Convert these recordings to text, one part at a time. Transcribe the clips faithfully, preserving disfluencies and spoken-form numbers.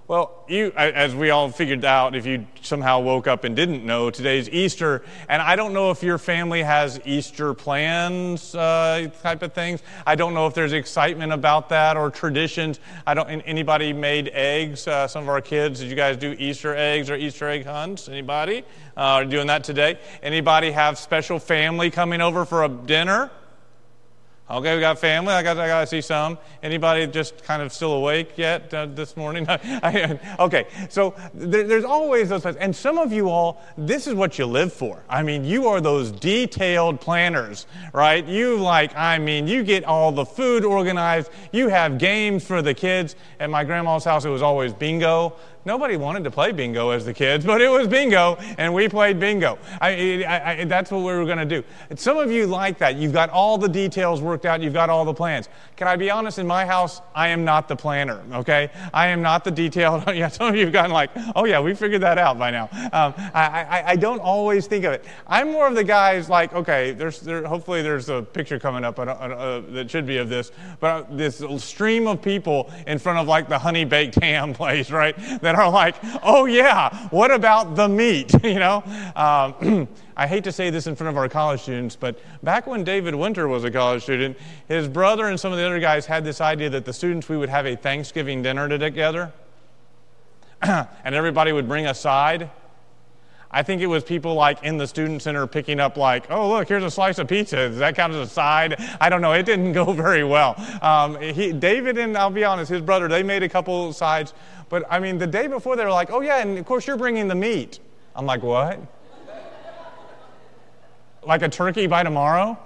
Well, you, as we all figured out, if you somehow woke up and didn't know, today's Easter, and I don't know if your family has Easter plans, uh, type of things. I don't know if there's excitement about that or traditions. I don't. Anybody made eggs? Uh, some of our kids, did you guys do Easter eggs or Easter egg hunts? Anybody uh, are doing that today? Anybody have special family coming over for a dinner? Okay, we got family. I got, I got to see some. Anybody just kind of still awake yet uh, this morning? Okay, so there, there's always those things. And some of you all, this is what you live for. I mean, you are those detailed planners, right? You like, I mean, you get all the food organized. You have games for the kids. At my grandma's house, it was always bingo. Nobody wanted to play bingo as the kids, but it was bingo, and we played bingo. I, I, I, that's what we were going to do. And some of you like that. You've got all the details worked out. You've got all the plans. Can I be honest? In my house, I am not the planner, okay? I am not the detailed. Yeah, some of you have gotten like, oh, yeah, we figured that out by now. Um, I, I, I don't always think of it. I'm more of the guys like, okay, there's there, hopefully there's a picture coming up uh, uh, that should be of this, but uh, this stream of people in front of like the honey baked ham place, right, that are like, oh yeah, what about the meat? You know, um, I hate to say this in front of our college students, but back when David Winter was a college student, his brother and some of the other guys had this idea that the students, we would have a Thanksgiving dinner together, and everybody would bring a side. I think it was people like in the student center picking up like, oh, look, here's a slice of pizza. Does that count as a side? I don't know. It didn't go very well. Um, he, David and, I'll be honest, his brother, they made a couple sides. But, I mean, the day before, they were like, oh, yeah, and, of course, you're bringing the meat. I'm like, what? Like a turkey by tomorrow?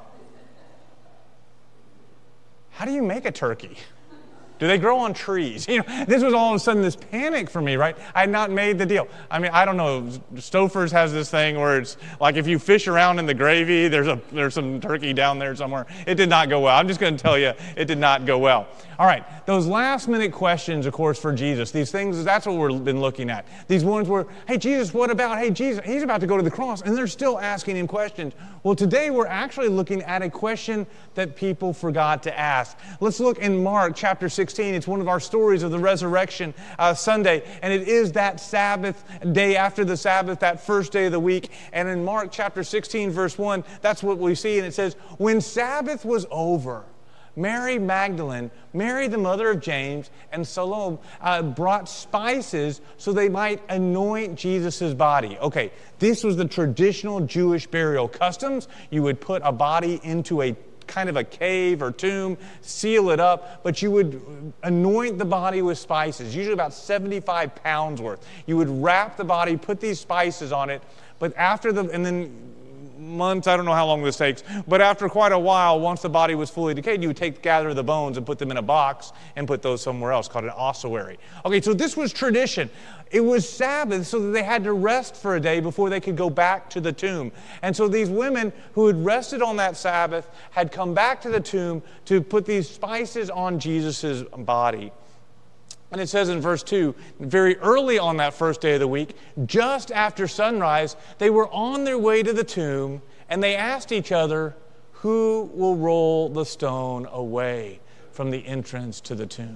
How do you make a turkey? Do they grow on trees? You know, this was all of a sudden this panic for me, right? I had not made the deal. I mean, I don't know. Stouffer's has this thing where it's like if you fish around in the gravy, there's a there's some turkey down there somewhere. It did not go well. I'm just going to tell you, it did not go well. All right, those last minute questions, of course, for Jesus. These things, that's what we've been looking at. These ones where, hey, Jesus, what about? Hey, Jesus, he's about to go to the cross, and they're still asking him questions. Well, today we're actually looking at a question that people forgot to ask. Let's look in Mark chapter sixteen. It's one of our stories of the resurrection uh, Sunday, and it is that Sabbath day after the Sabbath, that first day of the week. And in Mark chapter sixteen, verse one, that's what we see, and it says, when Sabbath was over, Mary Magdalene, Mary the mother of James, and Salome uh, brought spices so they might anoint Jesus' body. Okay, this was the traditional Jewish burial customs. You would put a body into a kind of a cave or tomb, seal it up, but you would anoint the body with spices, usually about seventy-five pounds worth. You would wrap the body, put these spices on it, but after the, and then months, I don't know how long this takes, but after quite a while, once the body was fully decayed, you would take, gather the bones and put them in a box and put those somewhere else, called an ossuary. Okay, so this was tradition. It was Sabbath, so that they had to rest for a day before they could go back to the tomb. And so these women who had rested on that Sabbath had come back to the tomb to put these spices on Jesus' body. And it says in verse two, very early on that first day of the week, just after sunrise, they were on their way to the tomb, and they asked each other, who will roll the stone away from the entrance to the tomb?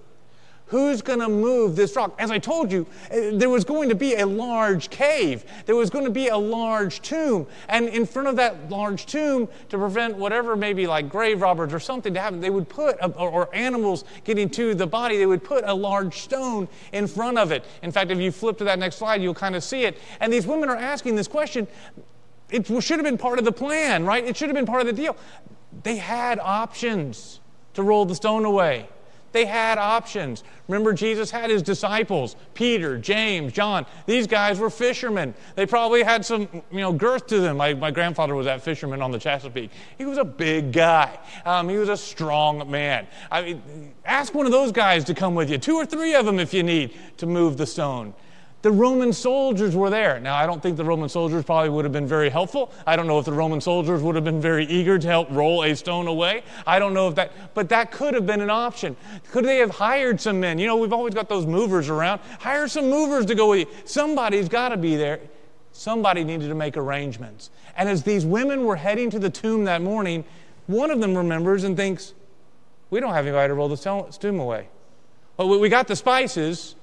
Who's going to move this rock? As I told you, there was going to be a large cave. There was going to be a large tomb. And in front of that large tomb, to prevent whatever, maybe like grave robbers or something to happen, they would put, a, or, or animals getting to the body, they would put a large stone in front of it. In fact, if you flip to that next slide, you'll kind of see it. And these women are asking this question. It should have been part of the plan, right? It should have been part of the deal. They had options to roll the stone away. They had options. Remember, Jesus had his disciples, Peter, James, John. These guys were fishermen. They probably had some, you know, girth to them. My, my grandfather was that fisherman on the Chesapeake. He was a big guy. Um, he was a strong man. I mean, ask one of those guys to come with you, two or three of them if you need, to move the stone. The Roman soldiers were there. Now, I don't think the Roman soldiers probably would have been very helpful. I don't know if the Roman soldiers would have been very eager to help roll a stone away. I don't know if that, but that could have been an option. Could they have hired some men? You know, we've always got those movers around. Hire some movers to go with you. Somebody's got to be there. Somebody needed to make arrangements. And as these women were heading to the tomb that morning, one of them remembers and thinks, we don't have anybody to roll the tomb away. Well, we got the spices.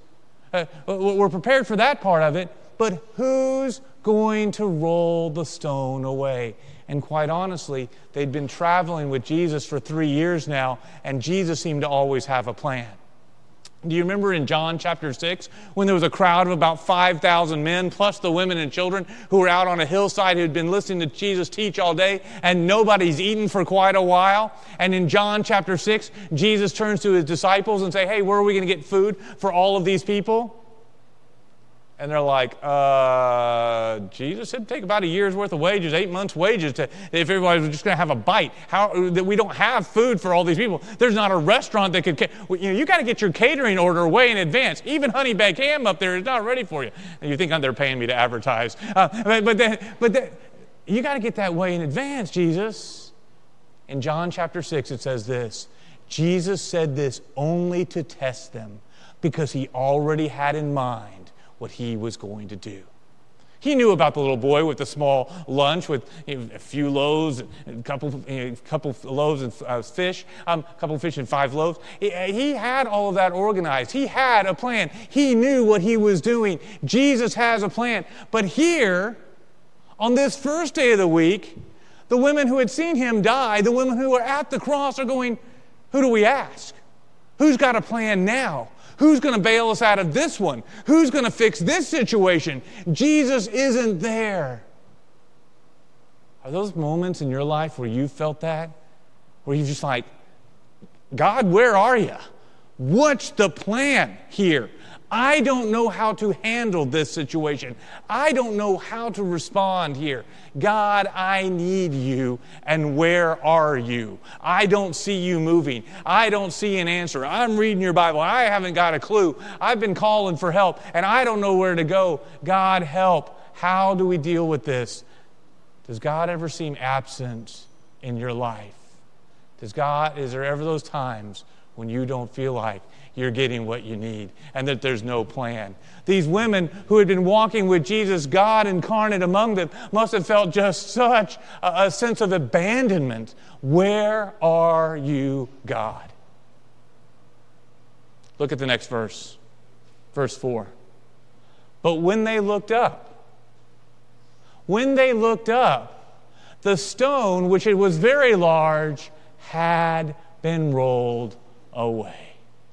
Uh, we're prepared for that part of it, but who's going to roll the stone away? And quite honestly, they'd been traveling with Jesus for three years now, and Jesus seemed to always have a plan. Do you remember in John chapter six when there was a crowd of about five thousand men plus the women and children who were out on a hillside who had been listening to Jesus teach all day, and nobody's eaten for quite a while? And in John chapter six, Jesus turns to his disciples and say, hey, where are we going to get food for all of these people? And they're like, uh, Jesus said take about a year's worth of wages, eight months' wages, to, if everybody was just going to have a bite. How that we don't have food for all these people. There's not a restaurant that could, you know, you got to get your catering order way in advance. Even Honey Baked Ham up there is not ready for you. And you think they're paying me to advertise. Uh, but but, then, but then, you got to get that way in advance, Jesus. In John chapter six, it says this. Jesus said this only to test them because he already had in mind what he was going to do. He knew about the little boy with the small lunch with you know, a few loaves, a couple, you know, couple of loaves and uh, fish, um, a couple of fish and five loaves. He, he had all of that organized. He had a plan. He knew what he was doing. Jesus has a plan. But here, on this first day of the week, the women who had seen him die, the women who were at the cross are going, who do we ask? Who's got a plan now? Who's going to bail us out of this one? Who's going to fix this situation? Jesus isn't there. Are those moments in your life where you felt that? Where you're just like, God, where are you? What's the plan here? I don't know how to handle this situation. I don't know how to respond here. God, I need you, and where are you? I don't see you moving. I don't see an answer. I'm reading your Bible. I haven't got a clue. I've been calling for help, and I don't know where to go. God, help. How do we deal with this? Does God ever seem absent in your life? Does God, is there ever those times when you don't feel like you're getting what you need and that there's no plan? These women who had been walking with Jesus, God incarnate among them, must have felt just such a, a sense of abandonment. Where are you, God? Look at the next verse, verse four. But when they looked up, when they looked up, the stone, which it was very large, had been rolled away.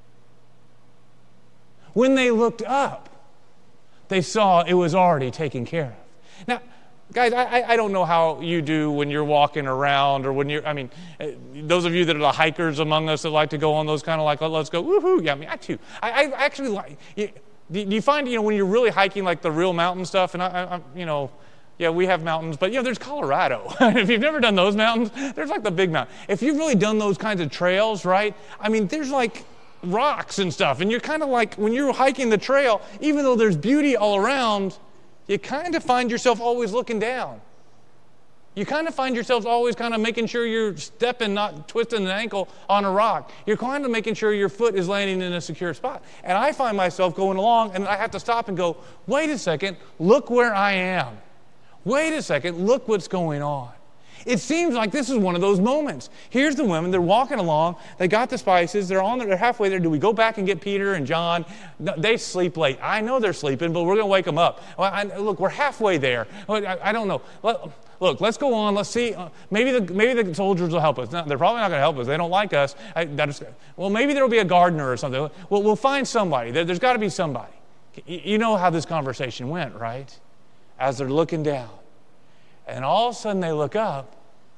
When they looked up, they saw it was already taken care of. Now, guys, I, I don't know how you do when you're walking around or when you're, I mean, those of you that are the hikers among us that like to go on those kind of like, let's go, woohoo, yeah, I mean, I too. I, I actually like, you, do you find, you know, when you're really hiking like the real mountain stuff, and I, I you know, yeah, we have mountains, but, you know, there's Colorado. If you've never done those mountains, there's like the big mountain. If you've really done those kinds of trails, right, I mean, there's like rocks and stuff, and you're kind of like, when you're hiking the trail, even though there's beauty all around, you kind of find yourself always looking down. You kind of find yourself always kind of making sure you're stepping, not twisting an ankle on a rock. You're kind of making sure your foot is landing in a secure spot. And I find myself going along, and I have to stop and go, wait a second, look where I am. Wait a second, look what's going on. It seems like this is one of those moments. Here's the women, they're walking along, they got the spices, they're on, they're halfway there. Do we go back and get Peter and John? No, they sleep late. I know they're sleeping, but we're going to wake them up. Well, I, look, we're halfway there. I, I don't know. Let, look, let's go on. Let's see. Uh, maybe the maybe the soldiers will help us. No, they're probably not going to help us. They don't like us. I, that is, well, maybe there will be a gardener or something. Well, we'll find somebody. There, there's got to be somebody. You know how this conversation went, right? As they're looking down. And all of a sudden they look up.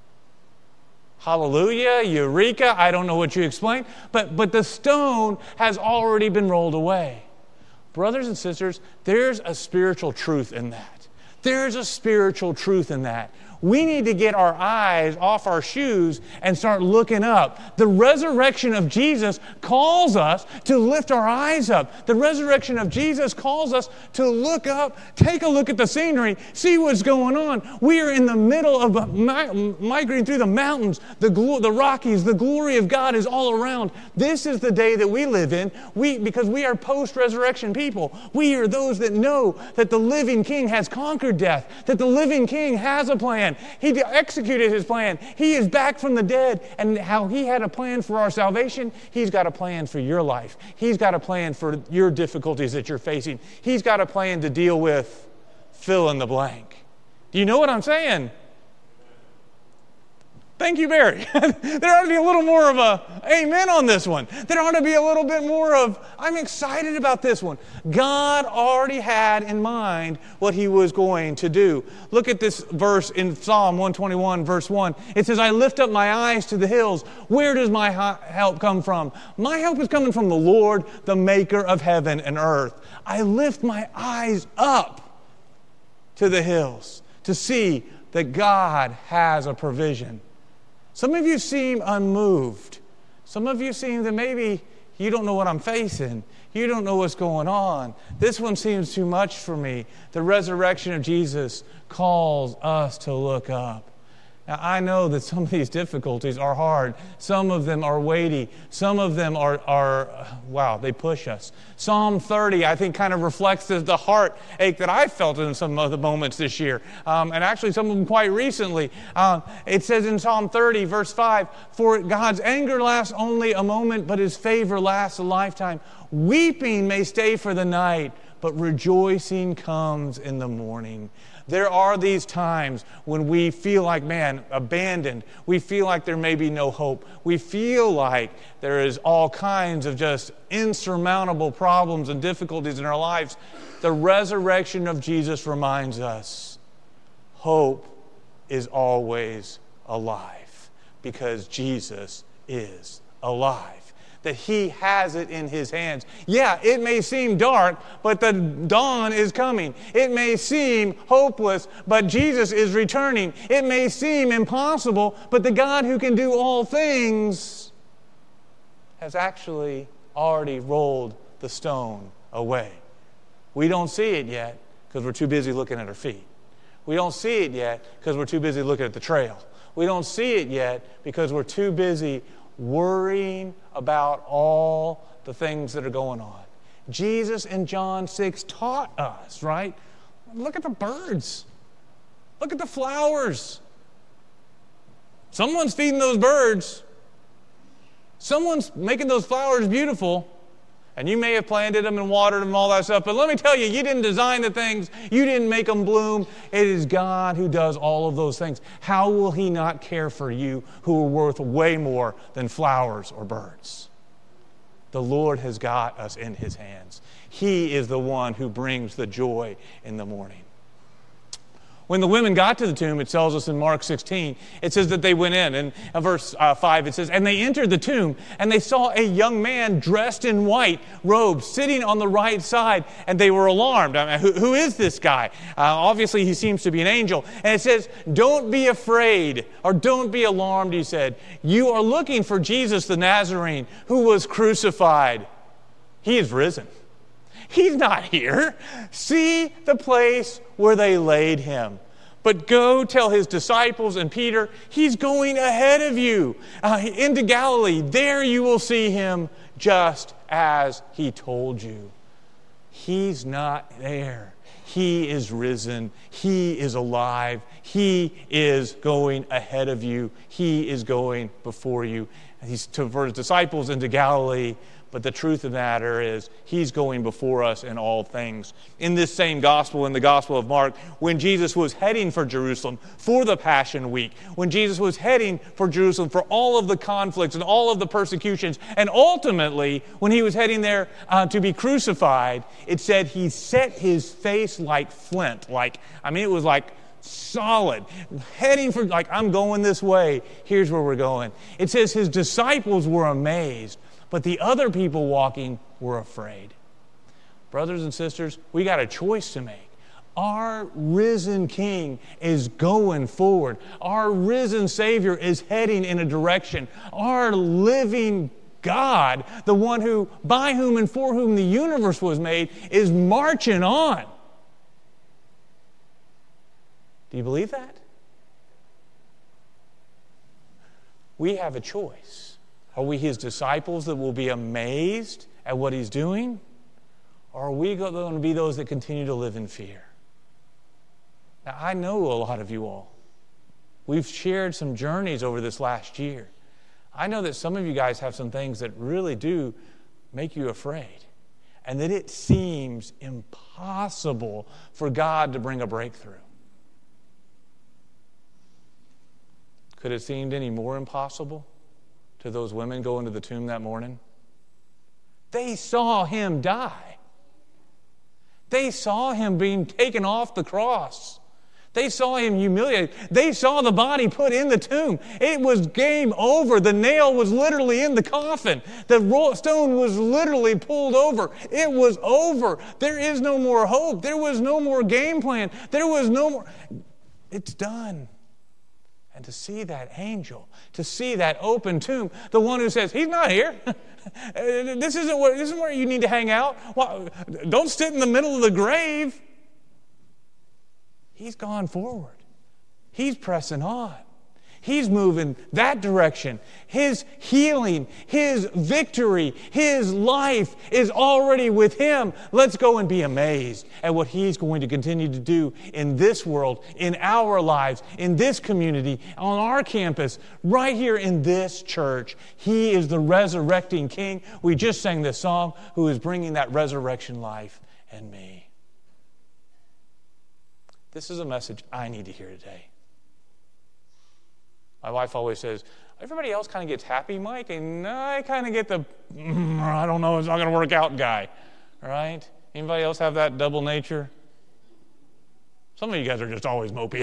Hallelujah, eureka, I don't know what you explain, but, but the stone has already been rolled away. Brothers and sisters, there's a spiritual truth in that. There's a spiritual truth in that. We need to get our eyes off our shoes and start looking up. The resurrection of Jesus calls us to lift our eyes up. The resurrection of Jesus calls us to look up, take a look at the scenery, see what's going on. We are in the middle of mi- migrating through the mountains, the, glo- the Rockies. The glory of God is all around. This is the day that we live in We because we are post-resurrection people. We are those that know that the living King has conquered death, that the living King has a plan, plan. He executed his plan. He is back from the dead. And how he had a plan for our salvation, he's got a plan for your life. He's got a plan for your difficulties that you're facing. He's got a plan to deal with fill in the blank. Do you know what I'm saying? Thank you, Barry. There ought to be a little more of a amen on this one. There ought to be a little bit more of, I'm excited about this one. God already had in mind what he was going to do. Look at this verse in Psalm one twenty-one, verse one. It says, I lift up my eyes to the hills. Where does my help come from? My help is coming from the Lord, the maker of heaven and earth. I lift my eyes up to the hills to see that God has a provision. Some of you seem unmoved. Some of you seem that maybe you don't know what I'm facing. You don't know what's going on. This one seems too much for me. The resurrection of Jesus calls us to look up. Now, I know that some of these difficulties are hard. Some of them are weighty. Some of them are, are wow, they push us. Psalm thirty, I think, kind of reflects the, the heartache that I felt in some of the moments this year. Um, and actually, some of them quite recently. Um, it says in Psalm thirty, verse five, for God's anger lasts only a moment, but his favor lasts a lifetime. Weeping may stay for the night, but rejoicing comes in the morning. There are these times when we feel like, man, abandoned. We feel like there may be no hope. We feel like there is all kinds of just insurmountable problems and difficulties in our lives. The resurrection of Jesus reminds us hope is always alive because Jesus is alive. That he has it in his hands. Yeah, it may seem dark, but the dawn is coming. It may seem hopeless, but Jesus is returning. It may seem impossible, but the God who can do all things has actually already rolled the stone away. We don't see it yet because we're too busy looking at our feet. We don't see it yet because we're too busy looking at the trail. We don't see it yet because we're too busy worrying about all the things that are going on. Jesus in John six taught us, right? Look at the birds. Look at the flowers. Someone's feeding those birds. Someone's making those flowers beautiful. And you may have planted them and watered them and all that stuff, but let me tell you, you didn't design the things. You didn't make them bloom. It is God who does all of those things. How will he not care for you who are worth way more than flowers or birds? The Lord has got us in his hands. He is the one who brings the joy in the morning. When the women got to the tomb, it tells us in Mark sixteen, it says that they went in. And in verse uh, five, it says, and they entered the tomb, and they saw a young man dressed in white robes sitting on the right side, and they were alarmed. I mean, who, who is this guy? Uh, obviously, he seems to be an angel. And it says, don't be afraid, or don't be alarmed, he said. You are looking for Jesus the Nazarene, who was crucified. He is risen. He's not here. See the place where they laid him. But go tell his disciples and Peter, he's going ahead of you uh, into Galilee. There you will see him just as he told you. He's not there. He is risen. He is alive. He is going ahead of you. He is going before you. He's to for his disciples into Galilee. But the truth of the matter is, he's going before us in all things. In this same gospel, in the Gospel of Mark, when Jesus was heading for Jerusalem for the Passion Week, when Jesus was heading for Jerusalem for all of the conflicts and all of the persecutions, and ultimately, when he was heading there uh, to be crucified, it said he set his face like flint. Like, I mean, it was like solid, heading for, like, I'm going this way. Here's where we're going. It says his disciples were amazed, but the other people walking were afraid. Brothers and sisters, we got a choice to make. Our risen King is going forward. Our risen Savior is heading in a direction. Our living God, the one who, by whom and for whom the universe was made, is marching on. Do you believe that? We have a choice. Are we his disciples that will be amazed at what he's doing? Or are we going to be those that continue to live in fear? Now, I know a lot of you all. We've shared some journeys over this last year. I know that some of you guys have some things that really do make you afraid, and that it seems impossible for God to bring a breakthrough. Could it seem any more impossible to those women going to the tomb that morning? They saw him die. They saw him being taken off the cross. They saw him humiliated. They saw the body put in the tomb. It was game over. The nail was literally in the coffin. The stone was literally pulled over. It was over. There is no more hope. There was no more game plan. There was no more. It's done. And to see that angel, to see that open tomb, the one who says, he's not here. This isn't where, this isn't where you need to hang out. Well, don't sit in the middle of the grave. He's gone forward. He's pressing on. He's moving that direction. His healing, his victory, his life is already with him. Let's go and be amazed at what he's going to continue to do in this world, in our lives, in this community, on our campus, right here in this church. He is the resurrecting King. We just sang this song, who is bringing that resurrection life in me. This is a message I need to hear today. My wife always says, everybody else kind of gets happy, Mike, and I kind of get the, mm, I don't know, it's not going to work out guy. All right? Anybody else have that double nature? Some of you guys are just always mopey.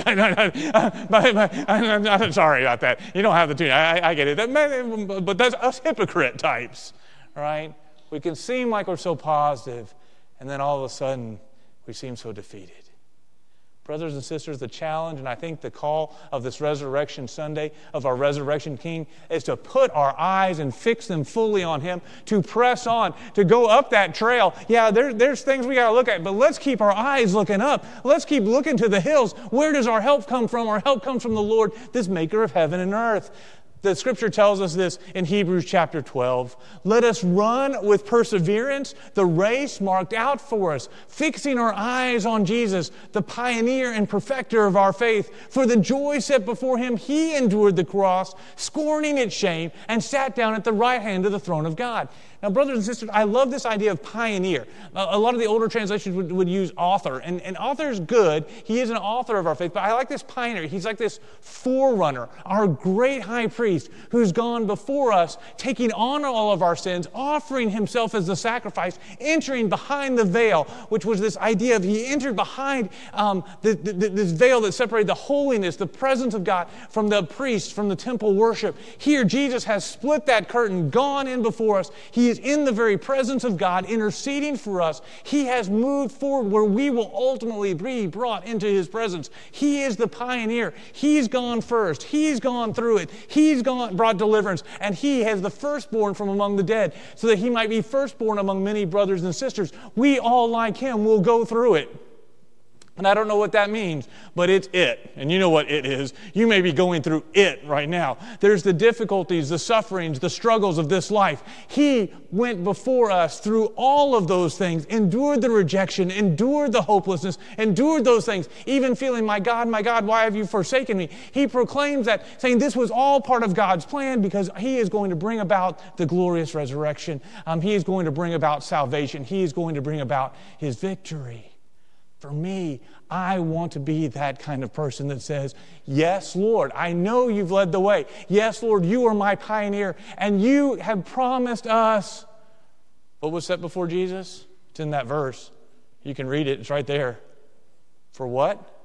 I'm sorry about that. You don't have the two. I, I get it. That, but that's us hypocrite types. All right? We can seem like we're so positive, and then all of a sudden, we seem so defeated. Brothers and sisters, the challenge, and I think the call of this Resurrection Sunday, of our Resurrection King, is to put our eyes and fix them fully on him, to press on, to go up that trail. Yeah, there, there's things we got to look at, but let's keep our eyes looking up. Let's keep looking to the hills. Where does our help come from? Our help comes from the Lord, this maker of heaven and earth. The scripture tells us this in Hebrews chapter twelve. Let us run with perseverance the race marked out for us, fixing our eyes on Jesus, the pioneer and perfecter of our faith. For the joy set before him, he endured the cross, scorning its shame, and sat down at the right hand of the throne of God. Now, brothers and sisters, I love this idea of pioneer. A lot of the older translations would, would use author, and, and author is good. He is an author of our faith, but I like this pioneer. He's like this forerunner, our great high priest who's gone before us, taking on all of our sins, offering himself as the sacrifice, entering behind the veil, which was this idea of he entered behind um, the, the, this veil that separated the holiness, the presence of God from the priest, from the temple worship. Here, Jesus has split that curtain, gone in before us. He is in the very presence of God, interceding for us. He has moved forward where we will ultimately be brought into his presence. He is the pioneer. He's gone first. He's gone through it. He's gone, brought deliverance, and he has the firstborn from among the dead, so that he might be firstborn among many brothers and sisters. We all, like him, will go through it. And I don't know what that means, but it's it. And you know what it is. You may be going through it right now. There's the difficulties, the sufferings, the struggles of this life. He went before us through all of those things, endured the rejection, endured the hopelessness, endured those things, even feeling, my God, my God, why have you forsaken me? He proclaims that, saying this was all part of God's plan because he is going to bring about the glorious resurrection. Um, he is going to bring about salvation. He is going to bring about his victory. For me, I want to be that kind of person that says, yes, Lord, I know you've led the way. Yes, Lord, you are my pioneer, and you have promised us. What was set before Jesus? It's in that verse. You can read it. It's right there. For what?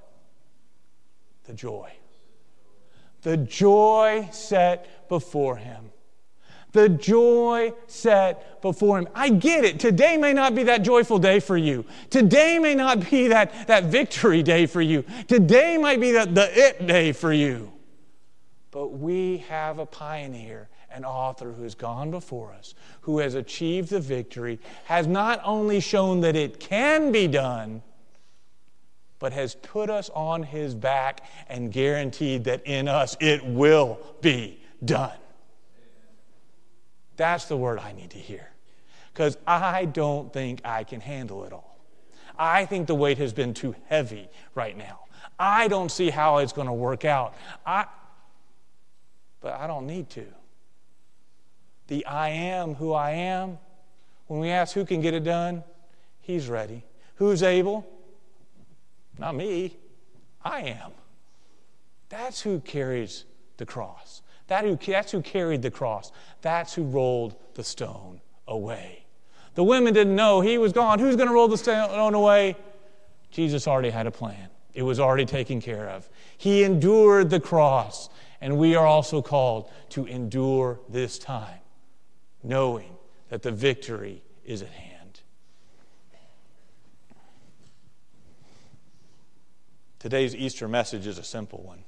The joy. The joy set before him. The joy set before him. I get it. Today may not be that joyful day for you. Today may not be that, that victory day for you. Today might be that the it day for you. But we have a pioneer, an author who's gone before us, who has achieved the victory, has not only shown that it can be done, but has put us on his back and guaranteed that in us it will be done. That's the word I need to hear. Because I don't think I can handle it all. I think the weight has been too heavy right now. I don't see how it's going to work out. I, but I don't need to. The I am who I am, when we ask who can get it done, He's ready. Who's able? Not me. I am. That's who carries the cross. That who, that's who carried the cross. That's who rolled the stone away. The women didn't know He was gone. Who's going to roll the stone away? Jesus already had a plan. It was already taken care of. He endured the cross, and we are also called to endure this time, knowing that the victory is at hand. Today's Easter message is a simple one.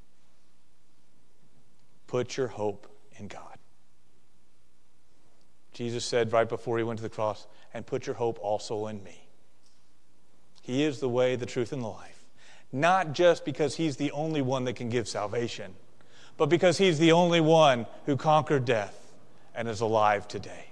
Put your hope in God. Jesus said right before He went to the cross, and put your hope also in me. He is the way, the truth, and the life. Not just because He's the only one that can give salvation, but because He's the only one who conquered death and is alive today.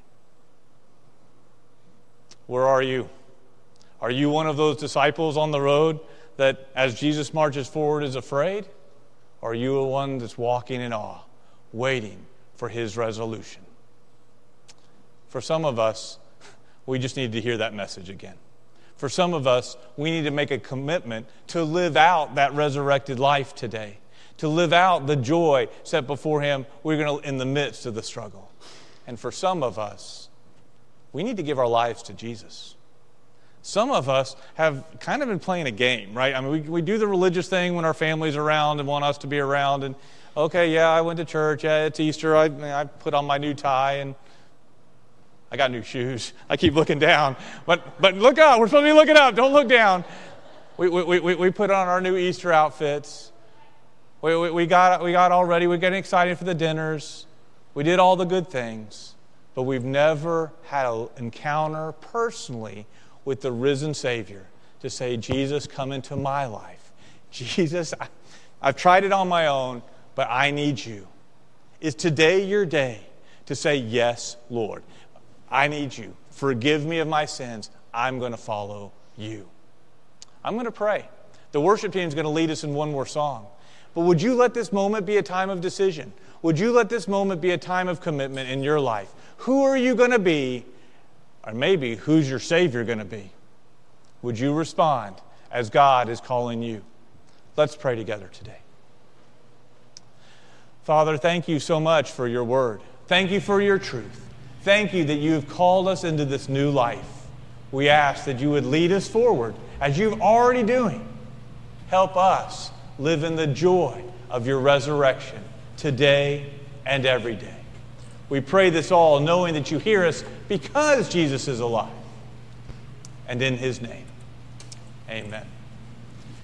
Where are you? Are you one of those disciples on the road that as Jesus marches forward is afraid? Or are you the one that's walking in awe, waiting for His resolution? For some of us, we just need to hear that message again. For some of us, we need to make a commitment to live out that resurrected life today, to live out the joy set before Him we're going to in the midst of the struggle. And for some of us, we need to give our lives to Jesus. Some of us have kind of been playing a game, right? I mean, we, we do the religious thing when our family's around and want us to be around. And, okay, yeah, I went to church. Yeah, it's Easter. I, I put on my new tie and I got new shoes. I keep looking down. But but look up. We're supposed to be looking up. Don't look down. We we we, we put on our new Easter outfits. We, we, we, got, we got all ready. We're getting excited for the dinners. We did all the good things. But we've never had an encounter personally with the risen Savior to say, Jesus, come into my life. Jesus, I, I've tried it on my own, but I need you. Is today your day to say, yes, Lord? I need you. Forgive me of my sins. I'm going to follow you. I'm going to pray. The worship team is going to lead us in one more song. But would you let this moment be a time of decision? Would you let this moment be a time of commitment in your life? Who are you going to be? Or maybe who's your Savior going to be? Would you respond as God is calling you? Let's pray together today. Father, thank you so much for your word. Thank you for your truth. Thank you that you have called us into this new life. We ask that you would lead us forward as you've already doing. Help us live in the joy of your resurrection today and every day. We pray this all knowing that you hear us because Jesus is alive. And in His name, amen.